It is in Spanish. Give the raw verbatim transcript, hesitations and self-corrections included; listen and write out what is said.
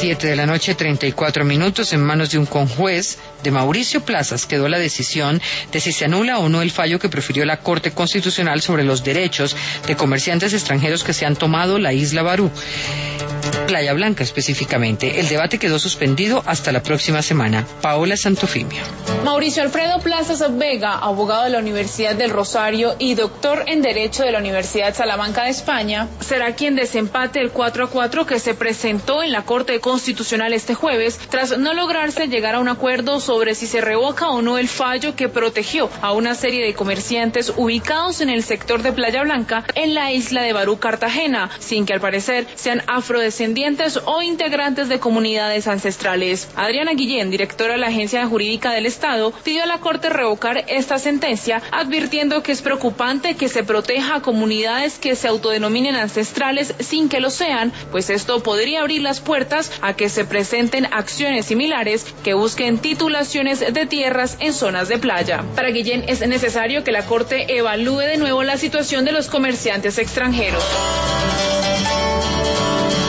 Siete de la noche, treinta y cuatro minutos. En manos de un conjuez de Mauricio Plazas quedó la decisión de si se anula o no el fallo que profirió la Corte Constitucional sobre los derechos de comerciantes extranjeros que se han tomado la isla Barú, Playa Blanca específicamente. El debate quedó suspendido hasta la próxima semana. Paola Santofimio. Mauricio Alfredo Plazas Vega, abogado de la Universidad del Rosario y doctor en Derecho de la Universidad Salamanca de España, será quien desempate el cuatro a cuatro que se presentó en la Corte Constitucional este jueves, tras no lograrse llegar a un acuerdo sobre si se revoca o no el fallo que protegió a una serie de comerciantes ubicados en el sector de Playa Blanca en la isla de Barú, Cartagena, sin que al parecer sean afrodescendientes o integrantes de comunidades ancestrales. Adriana Guillén, directora de la Agencia Jurídica del Estado, pidió a la Corte revocar esta sentencia, advirtiendo que es preocupante que se proteja a comunidades que se autodenominen ancestrales sin que lo sean, pues esto podría abrir las puertas a que se presenten acciones similares que busquen titulaciones de tierras en zonas de playa. Para Guillén es necesario que la Corte evalúe de nuevo la situación de los comerciantes extranjeros.